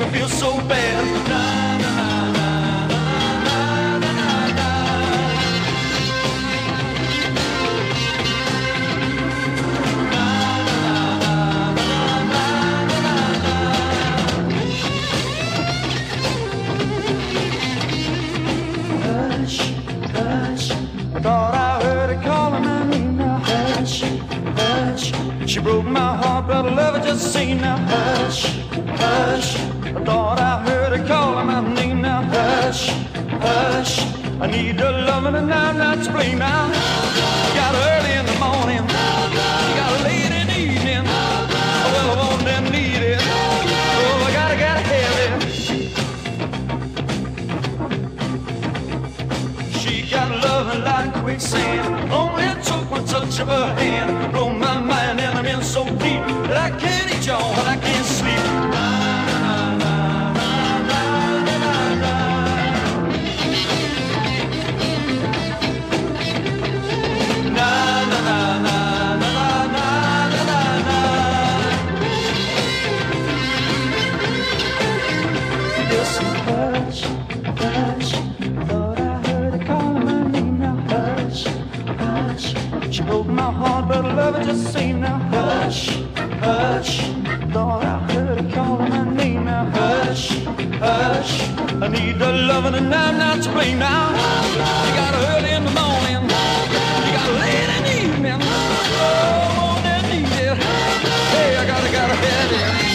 feel so bad. Na, na, na, na, na, na, na, na. Hush, hush, I thought I heard her calling my name now. Hush, hush, she broke my heart, but I love her just the same now. Hush, hush, I thought I heard her calling my name now. Hush, hush, I need her loving and I'm not to blame now. You got her early in the morning, you got her late in the evening. Well, I want and need it, oh, I gotta have it. She got loving like quicksand, only took one touch of her hand. Blow my mind and I'm in so deep that I can't eat y'all and I can't sleep. Na, na, na, na, na, na, na, na. Na, na, na, na, na, na, na, na, na. Listen, hush, hush, thought I heard her calling my name now. Hush, hush, she broke my heart, but I love her just the same now. Hush, hush, thought I heard her calling my name now. Hush, hush, I need her loving and I'm not to blame now. You got her early in the morning, you got her late in the evening. Oh, more than need it. Hey, I gotta have it.